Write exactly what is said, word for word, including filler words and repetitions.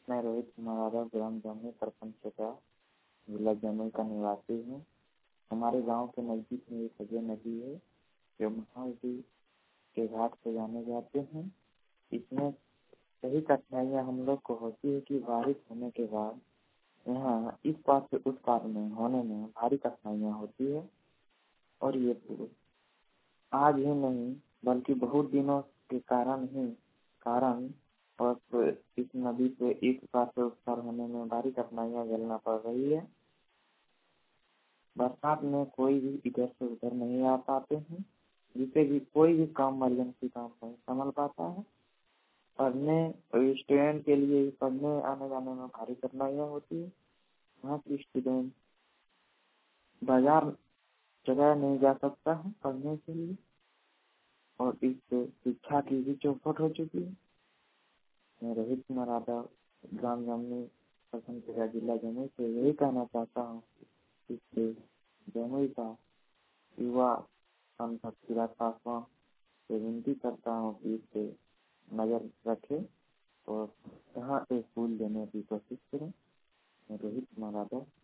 मैं रोहित कुमार यादव ग्राम जमुई प्रखंड का जिला जमुई का निवासी हूँ। हमारे गांव के नज़दीक में एक अजय नदी है जो महानदी के घाट से जाने जाते हैं। इसमें कई कठिनाइयाँ हम लोग को होती है कि बारिश होने के बाद यहाँ इस पार से उस पार में होने में भारी कठिनाइयाँ होती है और ये आज ही नहीं बल्कि बहुत दिनों के कारण ही कारण और इस नदी से इस पार से उस पार होने में भारी कठिनाइयाँ झेलना पड़ रही है। बरसात में कोई भी इधर से उधर नहीं आ पाते हैं, जिससे भी कोई भी काम इमरजेंसी काम नहीं संभल पाता है। पढ़ने स्टूडेंट के लिए पढ़ने आने जाने में भारी कठिनाइयाँ होती है। यहाँ की स्टूडेंट बाजार जगह नहीं जा सकता है पढ़ने के लिए और इससे शिक्षा की भी चौपट हो चुकी है। मैं रोहित कुमार यादव ग्राम जमुई प्रखंड का जिला जमुई से यही कहना चाहता हूँ, इससे जमुई का युवा सांसद चिराग पासवान से विनती करता हूँ कि इस पे नजर रखे और यहाँ पे स्कूल देने की कोशिश करें। मैं रोहित कुमार यादव